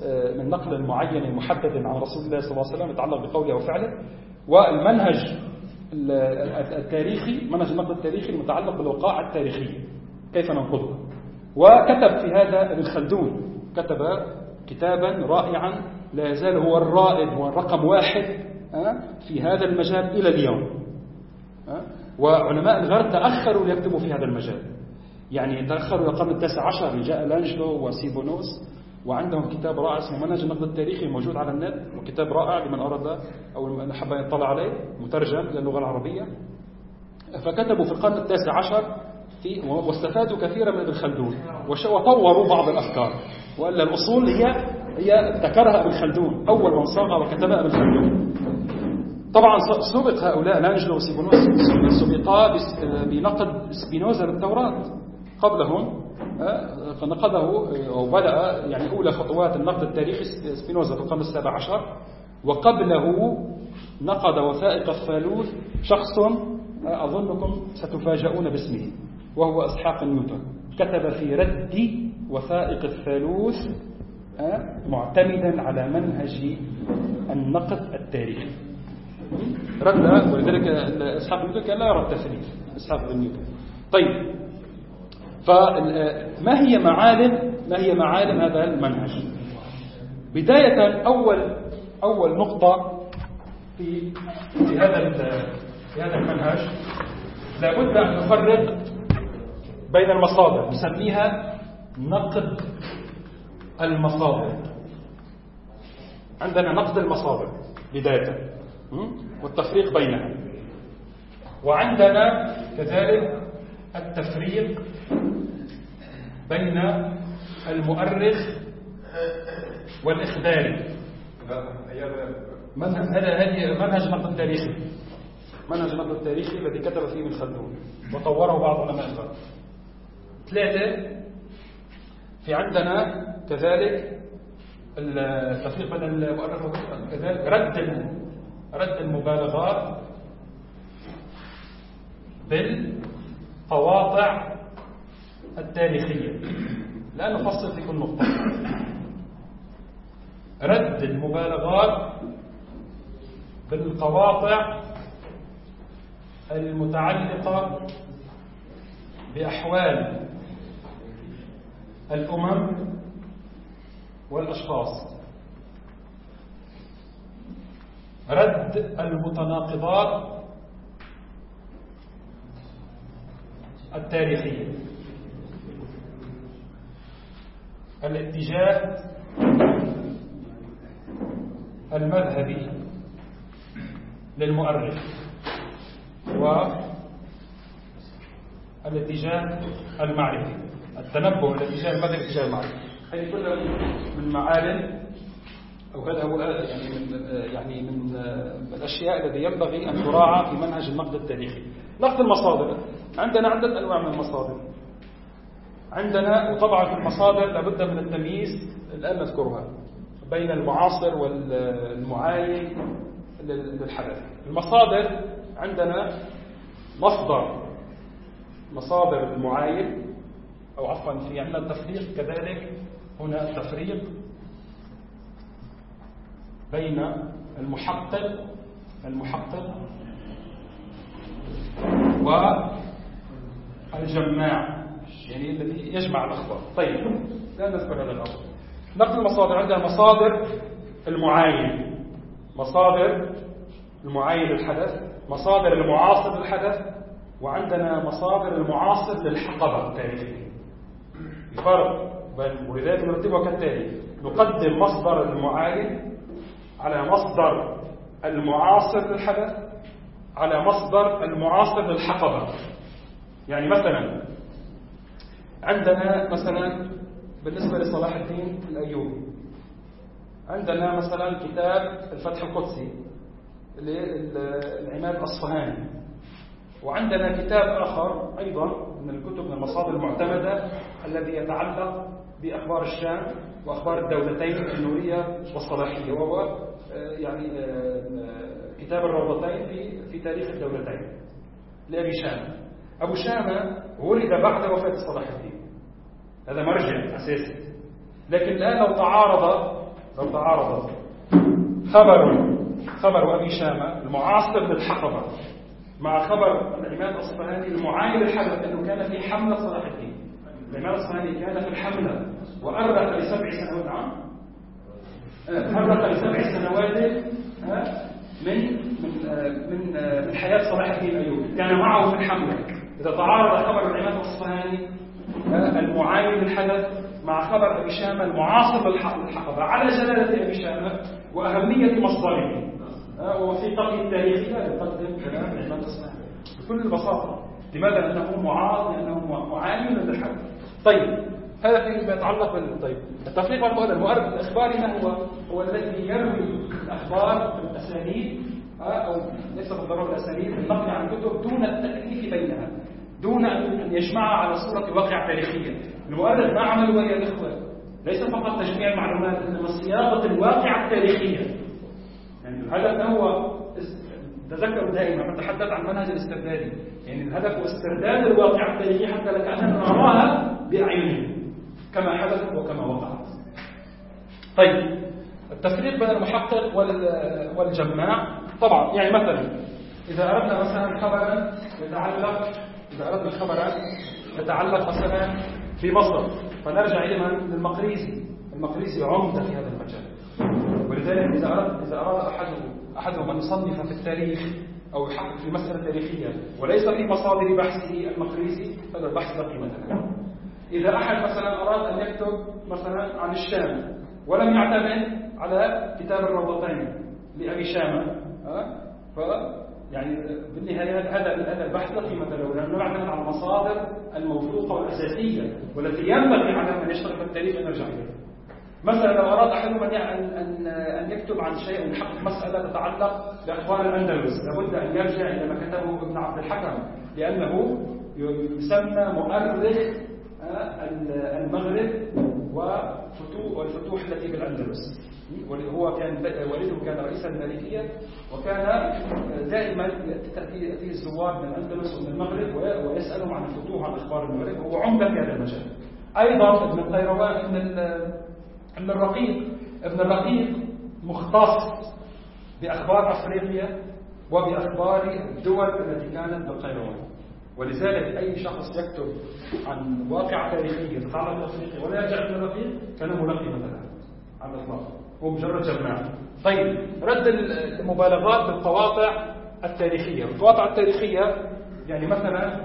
من نقل معين محدد عن رسول الله صلى الله عليه وسلم يتعلق بقوله وفعله، والمنهج التاريخي، منهج النقد التاريخي المتعلق بالوقائع التاريخية كيف ننقضها. وكتب في هذا ابن خلدون، كتب كتابا رائعا لا يزال هو الرائد والرقم واحد في هذا المجال إلى اليوم. وعلماء الغرب تأخروا ليكتبوا في هذا المجال، يعني تأخروا القرن التاسع عشر، جاء لانجلو وسيبونوس وعندهم كتاب رائع اسمه منهج النقد التاريخي موجود على النت، وكتاب رائع لمن أراد أو حب يطلع عليه، مترجم إلى اللغة العربية. فكتبوا في القرن التاسع عشر في واستفادوا كثيرا من ابن خلدون وطوروا بعض الأفكار، وإلا الأصول هي هي ذكرها ابن خلدون أول من صاغ وكتبها ابن خلدون. طبعا سبق هؤلاء لانجلو وسيبونوس سبقا بنقد سبينوزا للتوراة قبلهم، فنقده وبدأ يعني أولى خطوات النقد التاريخي سبينوزا في القرن السابع عشر، وقبله نقد وثائق الثالوث شخص أظنكم ستفاجؤون باسمه، وهو إسحاق نيوتن. كتب في رد وثائق الثالوث معتمدا على منهج النقد التاريخي، رد، ولذلك إسحاق نيوتن كان لا يرى التثليث، إسحاق نيوتن. طيب، فما هي معالم ما هي معالم هذا المنهج؟ بداية أول أول نقطة في في هذا في هذا المنهج، لابد أن نفرق بين المصادر، نسميها نقد المصادر. عندنا نقد المصادر بداية والتفريق بينها، وعندنا كذلك التفريق بين المؤرخ والإخباري. هذا منهج النقد التاريخي، منهج النقد التاريخي الذي كتب فيه ابن خلدون وطوره بعض علماء الغرب. ثلاثة، في عندنا كذلك التفريق بين المؤرخ والإخباري، كذلك رد رد المبالغات بالقواطع التاريخية. لا نفصل في كل نقطة. رد المبالغات بالقواطع المتعلقة بأحوال الأمم والأشخاص. رد المتناقضات التاريخية. الاتجاه المذهبي للمؤرخ والاتجاه المعرفي، التنبؤ الاتجاه المذهبي الاتجاه المعرفي. هذه كلها من معالم أو هذا هو يعني من يعني من الأشياء التي ينبغي أن تراعى في منهج النقد التاريخي. نقد المصادر، عندنا عدة أنواع من المصادر. عندنا وطبعا في المصادر لابد من التمييز الآن نذكرها بين المعاصر والمعاين للحدث. المصادر عندنا مصدر مصادر المعاين، أو عفوا في عندنا التفريق كذلك، هنا التفريق بين المحقق المحقق والجماع، يعني الذي يجمع الأخبار. طيب، لا نذكر هذا الأمر. نقل المصادر، عندنا مصادر المعاين، مصادر المعاين للحدث، مصادر المعاصر للحدث، وعندنا مصادر المعاصر للحقبة التاريخية. الفرق بين، ولذلك نرتبها كالتالي: نقدم مصدر المعاين على مصدر المعاصر للحدث على مصدر المعاصر للحقبة. يعني مثلا عندنا مثلا بالنسبة لصلاح الدين الأيوبي، عندنا مثلا كتاب الفتح القدسي للعماد الأصفهاني، وعندنا كتاب آخر أيضا من الكتب من المصادر المعتمدة الذي يتعلق بأخبار الشام وأخبار الدولتين النورية والصلاحية، وهو يعني كتاب الروضتين في في تاريخ الدولتين لأبي شامة. أبو شامة ولد بعد وفاة صلاح الدين، هذا مرجع أساسي. لكن الآن لو تعارض لو تعارضت خبر خبر أبي شامة المعاصر للحقبة مع خبر الإمام الأصفهاني المعاين للحدث أنه كان في حملة صلاح الدين. الإمام الأصفهاني كان في الحملة وأرخ لسبع سنوات عام أرخ لسبع سنوات من من من من حياة صلاح الدين الأيوبي، كان معه في الحملة. إذا تعارض خبر الإمام الأصفهاني المعاين للحدث مع خبر أبي شامة المعاصر للحقبة على جلالة أبي شامة وأهمية مصدره ووثيقته التاريخية يقدم كلام الإمام الأصفهاني بكل بساطة. لماذا؟ لأنه معارض، لأنه معاين للحدث. طيب هذا فيما يتعلق بال طيب التفريق والمؤرخ. المؤرخ الإخباري ما هو؟ هو الذي يروي الأخبار بالأسانيد أو ليس بالضرورة بالأسانيد بالنقل عن كتب دون التكليف بينها، دون أن يجمعها على صورة واقع تاريخية. المؤرخ ما عمله يا الإخوة ليس فقط تجميع المعلومات، إنما صياغة الواقع التاريخية. يعني الهدف هو تذكروا دائما نتحدث عن منهج الاستردادي، يعني الهدف هو استرداد الواقع التاريخي حتى لكأننا نراها بأعيننا كما حدثت وكما وقعت. طيب التفريق بين المحقق والجماع طبعا، يعني مثلا إذا أردنا مثلا خبرا يتعلق إذا أردنا خبرا يتعلق مثلا في مصر فنرجع إلى المقريزي. المقريزي عمدة في هذا المجال، ولذلك إذا أراد إذا أراد أحدهم أحدهم أن يصنف في التاريخ أو يحقق في مسألة تاريخية وليس في مصادر بحثه المقريزي هذا البحث لا قيمة له. إذا أحد مثلا أراد أن يكتب مثلا عن الشام ولم يعتمد على كتاب الروضتين لأبي شامة ف يعني بالنهاية هذا هذا البحث لا قيمة له، لأنه يعتمد على المصادر الموثوقة والأساسية والتي ينبغي على من يشتغل في التاريخ أن يرجع إليها. مثلا لو أراد أحدهم أن أن أن يكتب عن شيء أو يحقق مسألة تتعلق بأخبار الأندلس لابد أن يرجع إلى ما كتبه ابن عبد الحكم، لأنه يسمى مؤرخ المغرب والفتوح التي بالأندلس. هو كان والده كان رئيسا المالكية، وكان دائما تأتي الزوار من الأندلس ومن المغرب ويسألهم عن الفتوح عن أخبار المغرب، وهو عمدة في هذا المجال. أيضا ابن القيروان ابن ابن الرقيق ابن الرقيق مختص بأخبار أفريقيا وبأخبار الدول التي كانت بالقيروان، ولذلك أي شخص يكتب عن واقع تاريخي يتعلق بأفريقيا ولا يرجع إلى الرقيق كان ملقي مثلا على الإطلاق، هو مجرد جماعة. طيب رد المبالغات بالقواطع التاريخية. القواطع التاريخية يعني مثلا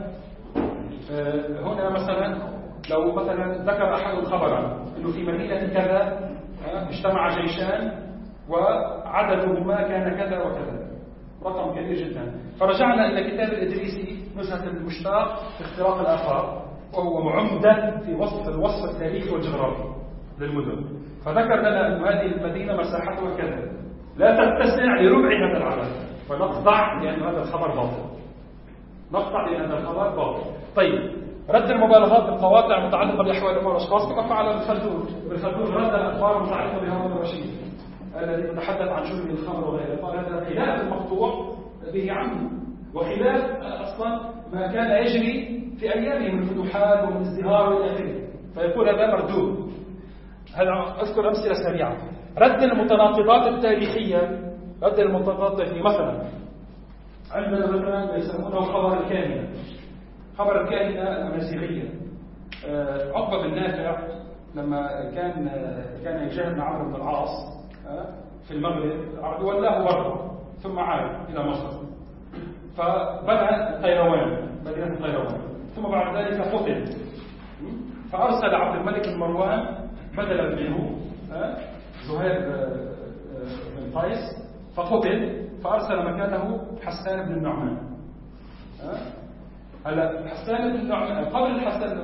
هنا مثلا لو مثلا ذكر أحد خبرا إنه في مدينة كذا اجتمع جيشان وعددهما كان كذا وكذا، رقم كبير جدا، فرجعنا إلى كتاب الإدريسي نزهة المشتاق في اختراق الآفاق، وهو معمدة في وصف الوصف التاريخي والجغرافي للمدن، فذكر لنا أن هذه المدينة مساحتها كذا لا تتسع لربع هذا العدد، فنقطع لأن هذا الخبر باطل، نقطع لأن هذا الخبر باطل. طيب رد المبالغات بالقواطع المتعلقة بأحوال الأمم والأشخاص بقى على ابن خلدون. ابن خلدون رد الأخبار المتعلقة بهارون الرشيد الذي يتحدث عن شرب الخمر وغيره، قال هذا خلاف المقطوع به عنه وخلاف أصلا ما كان يجري في أيامه من فتوحات ومن ازدهار إلى آخره، فيقول هذا مردود. هذا أذكر أمثلة سريعة. رد المتناقضات التاريخية، رد المتناقضات التاريخية مثلا عندنا مثلا ما يسمونه خبر الكامنة. خبر الكامنة الأمازيغية، عقبة بن نافع لما كان كان يجاهد مع عمرو بن العاص في المغرب ولاه برا ثم عاد إلى مصر، فبنى القيروان مدينة القيروان، ثم بعد ذلك قتل، فأرسل عبد الملك بن مروان بدلا منه زهير بن قيس فقتل، فأرسل مكانه حسان بن النعمان. هلا حسان بن النعمان قبل الحسن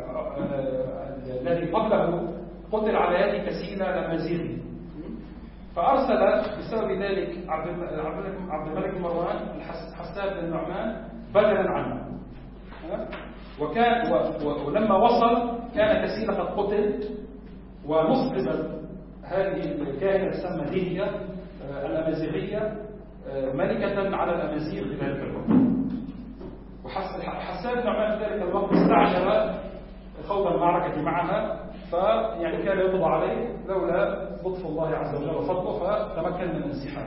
الذي قبله قتل على يد كسيلة الأمازيغي، فأرسل بسبب ذلك عبد الملك بن مروان حسان بن النعمان بدلا عنه، وكان ولما وصل كان كسيلة قد قتل، ونصبت هذه الكاهنة تسمى ديهية الأمازيغية ملكة على الأمازيغ في ذلك الوقت. وحسان بن النعمان في ذلك الوقت استعجل خوض المعركة معها، فيعني كان يقضى عليه لولا لطف الله عز وجل وفضله، فتمكن من الانسحاب.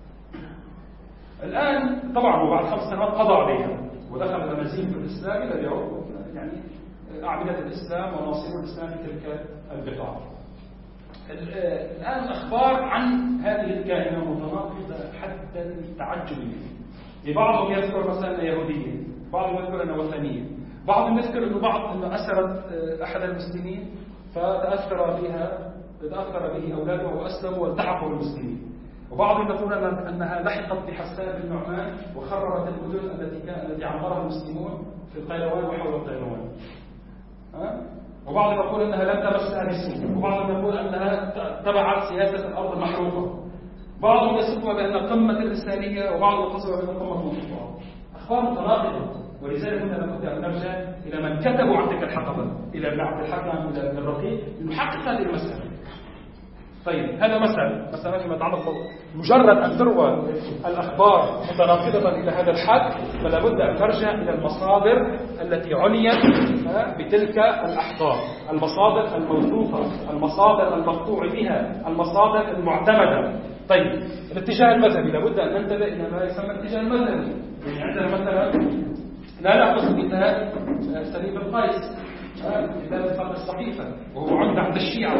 الآن طبعا وبعد خمس سنوات قضى عليها ودخل الأمازيغ في الإسلام إلى اليوم، يعني أعبدة الإسلام وناصرون الإسلام في تلك البقاع. الآن الأخبار عن هذه الكائنة المتناقضة حتى التعجب منها. بعضهم يذكر مثلا أنها يهودية، بعضهم يذكر أنها وثنية، بعضهم يذكر أنه بعض أنه أسرت أحد المسلمين فتأثر بها تأثر به أولاده وأسلموا والتحقوا بالمسلمين، وبعضهم يقول أنها لحقت بحسان بن نعمان وخربت المدن التي كان التي عمرها المسلمون في القيروان وحول القيروان. وبعضهم يقول أنها لم تمسها بسوء، وبعضهم يقول أنها تبعت سياسة الأرض المحروقة، بعضهم يصفها بأنها قمة الإنسانية، وبعضهم يصفها بأنها قمة المنطقة. أخبار متناقضة، ولذلك هنا لابد أن نرجع إلى من كتبوا عن تلك الحقبة، إلى ابن عبد الحكم إلى ابن الرقيق لنحقق هذه المسألة. طيب هذا مثل مثلا فيما يتعلق مجرد أن تروى الأخبار متناقضة إلى هذا الحد، فلا بد أن نرجع إلى المصادر التي عنيت بتلك الأحقاب، المصادر الموثوقة، المصادر المقطوع بها، المصادر المعتمدة. طيب الاتجاه المذهبي لابد أن ننتبه إلى ما يسمى الاتجاه المذهبي. يعني عندنا مثلا لا نأخذ مثال سليم القيس، مثال الفقه الصحيفة وهو عند عند الشيعة.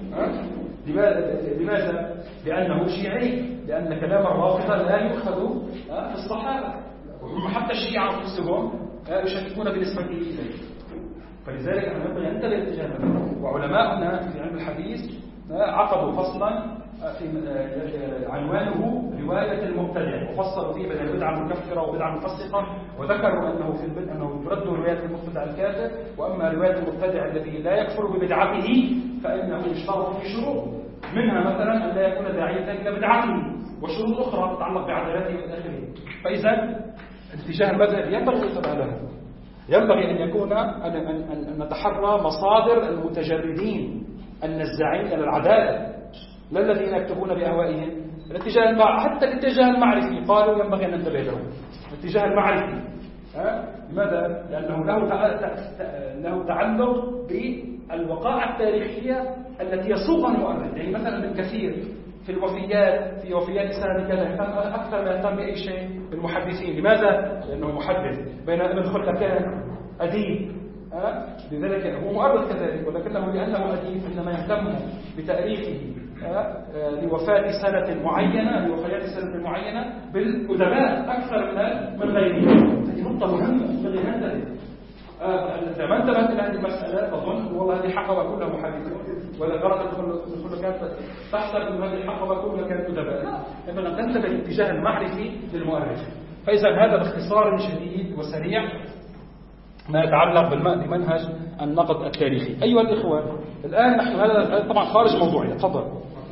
لماذا؟ لأنه شيعي، لأن كلام الرافضة لا يؤخذ في الصحابة، وهم حتى الشيعة أنفسهم يشككون بنسبته إليه. فلذلك ينبغي أن ننتبه الاتجاه المذهبي. وعلماؤنا في علم الحديث عقدوا فصلا في عنوانه رواية المبتدع، وفصلوا فيه بين البدعة المكفرة وبدعة المفسقة، وذكروا أنه في البدع أنه ترد رواية المبتدع الكافر، وأما رواية المبتدع الذي لا يكفر ببدعته فإنه يشترط في شروط، منها مثلا أن لا يكون داعية إلى بدعته، وشروط أخرى تتعلق بعدالته وإلى آخره. فإذا الاتجاه المذهبي ينبغي أن يتبع له، ينبغي أن يكون أن, أن, أن نتحرى مصادر المتجردين النزاعين إلى العدالة، لا الذين يكتبون بأهوائهم. الاتجاه المع... حتى الاتجاه المعرفي قالوا ينبغي أن ننتبه له. الاتجاه المعرفي ها؟ لماذا؟ لأنه له له تعلق بالوقائع التاريخية التي يسوقها المؤرخ. يعني مثلا ابن كثير في الوفيات في وفيات سنة كذا يهتم أكثر ما يهتم بأي شيء بالمحدثين. لماذا؟ لأنه محدث. بين ابن خلكان أديب، أه؟ لذلك هو مؤرخ كذلك، ولكنه لأنه أديب إنما يهتم بتاريخه أه؟ لوفاة سنة معينة، لوفيات سنة معينة بالأدباء أكثر من من غيرهم. هذه نقطة مهمة ينبغي أن ننتبه. إذا ما انتبهت إلى هذه المسألة تظن والله هذه حقبة كلها محدثون، ولا قرأت الخلق كانت تحسب أن هذه الحقبة كلها كانت أدباء. ينبغي أن تنتبه الاتجاه المعرفي للمؤرخ. فإذا هذا باختصار شديد وسريع ما يتعلق بمنهج النقد التاريخي. أيها الإخوة، الآن نحن هذا طبعا خارج موضوعنا. تفضل.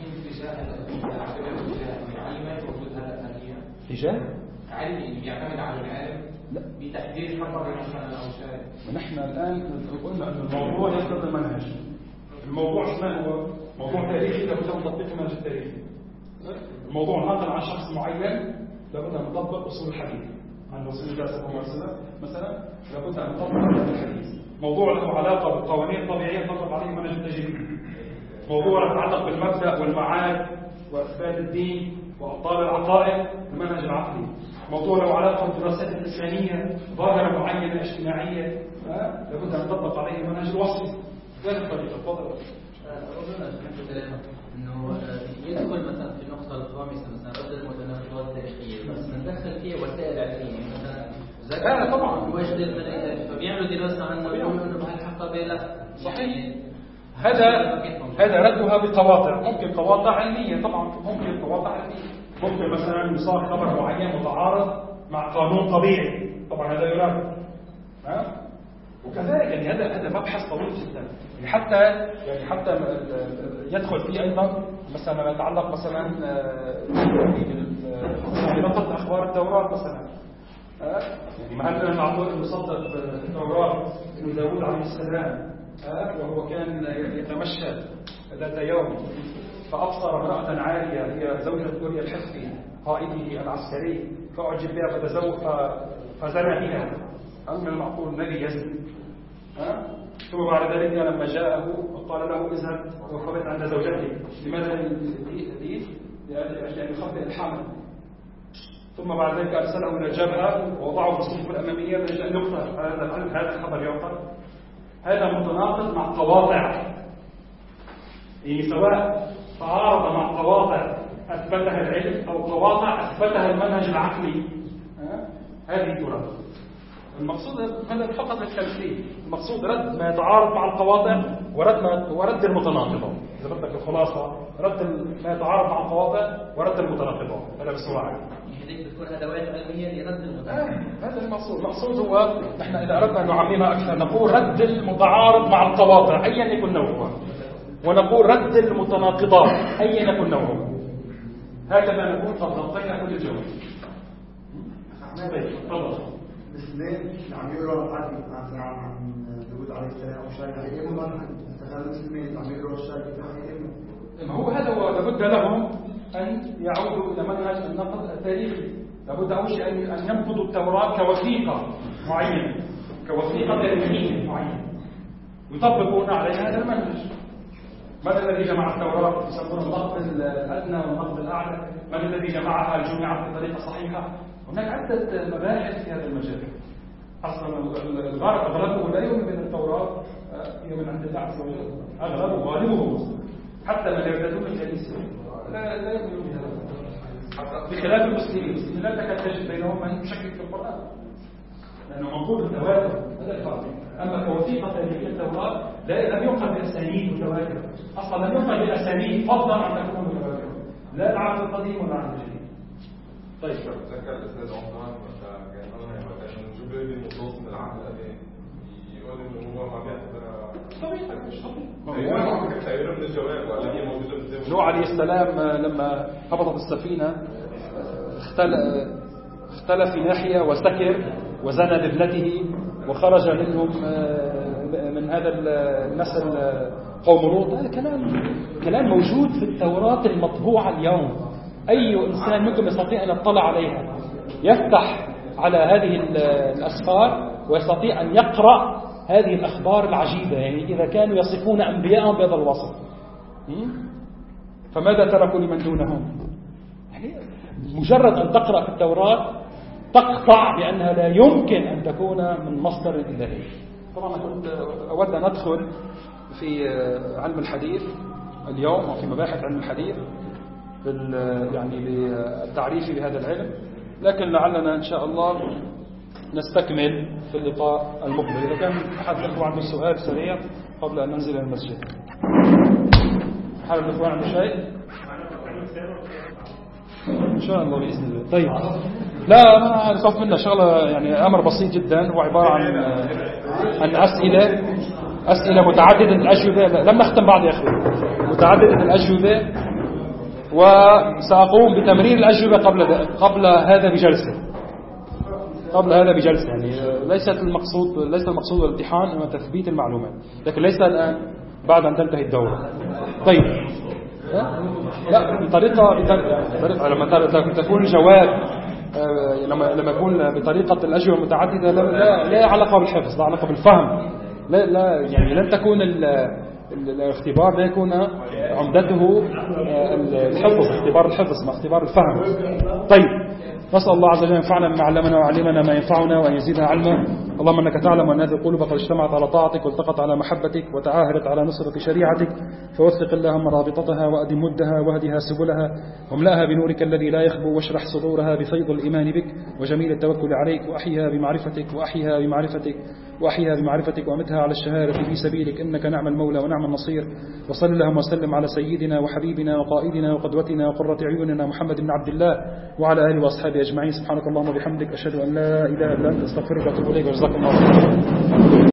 اتجاه علمي يعتمد على العالم بتحديد حقب مثلا أو شيء. ونحن الآن قلنا أن الموضوع يفرض المنهج. الموضوع ما هو موضوع تاريخي لابد من تطبيق المنهج التاريخي. الموضوع نقل عن شخص معين لابد أن نطبق أصول الحديث عن رسول الله صلى الله عليه وسلم مثلا، لابد أن نطبق الحديث. موضوع له علاقة بالقوانين الطبيعية نطبق عليه منهج التجريبي. موضوع يتعلق بالمبدأ والمعاد وإثبات الدين وأبطال العقائد المنهج العقلي. موضوع له علاقة بالدراسات الإنسانية، ظاهرة معينة اجتماعية، لابد أن نطبق عليه المنهج الوصفي. هذه الطريقة. تفضل. أظن إنه يدخل مثلا في النقطة الخامسة مثلا رد المتناقضات التاريخية، بس ندخل فيه وسائل علمية مثلا ذكاء طبعا وجد الملائكة فبيعملوا دراسة عنه ويقولوا إنه بهالحقبة لا صحيح. هذا هذا ردها بقواطع، ممكن قواطع علمية طبعا، ممكن قواطع علمية، ممكن مثلا يصار خبر معين متعارض مع قانون طبيعي، طبعا هذا يراد. ها؟ وكذلك يعني هذا هذا مبحث طويل جدا. يعني حتى يعني حتى يدخل فيه ايضا مثلا ما يتعلق مثلا بنقد اخبار التوراة مثلا. يعني مع اننا نعتبر نصدق في التوراة انه داوود عليه السلام وهو كان يتمشى ذات يوم فابصر امرأة عارية هي زوجة أوريا الحثي قائده العسكري فأعجب بها فتزوج فزنى بها. هل من المعقول النبي يزني؟ ها؟ ثم بعد ذلك لما جاءه قال له اذهب وخبت عند زوجته. لماذا لي؟ لأجل يخبئ الحمل. ثم بعد ذلك أرسله إلى الجبهة ووضعه في الصفوف الأمامية من أجل أن يقتل. هذا العلم هذا الخبر يقتل. هذا متناقض مع قواطع، يعني سواء تعارض مع قواطع أثبتها العلم أو قواطع أثبتها المنهج العقلي، هذه ترد. المقصود هذا فقط للتمثيل، المقصود رد ما يتعارض مع القواطع ورد ما ورد المتناقضات. إذا بدك الخلاصة رد ما يتعارض مع القواطع ورد المتناقضات. هذا بسرعة. هذيك بتكون أدوات علمية لرد المتناقضات. آه هذا المقصود. المقصود هو نحن إذا أردنا أن نعممها أكثر نقول رد المتعارض مع القواطع أيا يكن نوعها، ونقول رد المتناقضات أيا يكن نوعها. هكذا نقول قد غطينا كل الجواب. تفضل. الاثنين اللي عم يقرأوا الحديث عن عن داوود عليه السلام وشارك عليه إمه، استخدام المسلمين اللي عم يقرأوا الشارك عليه إمه. ما هو هذا هو. لابد لهم أن يعودوا إلى منهج النقد التاريخي. لابد أول شيء أن ينقضوا التوراة كوثيقة معينة، كوثيقة تاريخية معينة يطبقون عليها هذا المنهج. من الذي جمع التوراة؟ يسمونه النقد الأدنى والنقد الأعلى. من الذي جمعها الجمعة بطريقة صحيحة؟ هناك عدة مباحث في هذا المجال. أصلا الغرب أغلبه لا يؤمن بأن التوراة هي من عند الله عز وجل، أغلبه غالبه مسلم، حتى من يرتدون الكنيسة لا لا يؤمنون بهذا، بخلاف المسلمين. المسلمين لا تكاد تجد بينهم من يشكك في القرآن، لأنه منقول التواتر. هذا الفرق. أما كوثيقة تاريخية التوراة لا لم ينقل بأسانيد متواترة، أصلا لم ينقل بأسانيد فضلا عن تكون متواترة، لا العهد القديم ولا العهد الجديد. طيب ذكر الاستاذ عثمان مثلا نشوف النصوص من العهد القديم يقول انه هو ما بيعتبر طبيعي مش طبيعي. هو خير من الجواب ولا هي موجوده بالزمن. نوح عليه السلام لما هبطت السفينه اختلى في ناحيه وسكر وزنى بابنته وخرج منهم من هذا النسل قوم لوط. هذا كلام كلام موجود في التوراة المطبوعة اليوم. أي إنسان منكم يستطيع أن يطلع عليها، يفتح على هذه الأسفار ويستطيع أن يقرأ هذه الأخبار العجيبة. يعني إذا كانوا يصفون أنبياءهم بهذا الوصف فماذا تركوا لمن دونهم؟ يعني مجرد أن تقرأ في التوراة تقطع بأنها لا يمكن أن تكون من مصدر إلهي. طبعا كنت أود أن أدخل في علم الحديث اليوم وفي مباحث علم الحديث يعني بالتعريف بهذا العلم، لكن لعلنا إن شاء الله نستكمل في اللقاء المقبل. إذا كان أحد الأخوة عنده سؤال سريع قبل أن ننزل المسجد. أحد الأخوة عنده شيء؟ إن شاء الله بإذن الله. طيب لا ما نخاف منه، شغلة يعني أمر بسيط جدا، هو عبارة عن عن أسئلة أسئلة متعددة الأجوبة. لم نختم بعد يا أخي. متعددة الأجوبة، وسأقوم بتمرير الأجوبة قبل قبل هذا بجلسة قبل هذا بجلسة يعني ليست المقصود ليس المقصود الامتحان، إنما تثبيت المعلومات، لكن ليس الآن بعد أن تنتهي الدورة. طيب لا بطريقة بطريقة لما تكون الجواب لما لما يكون بطريقة الأجوبة المتعددة لا لا علاقة بالحفظ، لا علاقة بالفهم. لا لا يعني لن تكون الاختبار لا يكون عمدته الحفظ، اختبار الحفظ ما اختبار الفهم. طيب نسأل الله عز وجل ينفعنا بما علمنا ويعلمنا ما ينفعنا وأن يزيدنا علما. اللهم أنك تعلم أن هذه القلوب قد اجتمعت على طاعتك والتقت على محبتك وتعاهدت على نصرة شريعتك، فوثق اللهم رابطتها وأدم مدها واهدها سبلها واملأها بنورك الذي لا يخبو، واشرح صدورها بفيض الإيمان بك وجميل التوكل عليك، وأحيها بمعرفتك وأحيها بمعرفتك وأحيها بمعرفتك وأمتها على الشهادة في سبيلك، إنك نعم المولى ونعم النصير. وصل اللهم وسلم على سيدنا وحبيبنا وقائدنا وقدوتنا وقرة عيوننا محمد بن عبد الله وعلى آله وأصحابه أجمعين. سبحانك اللهم وبحمدك، أشهد أن لا إله إلا أنت، أستغفرك وأتوب إليك، وجزاكم الله خيرا.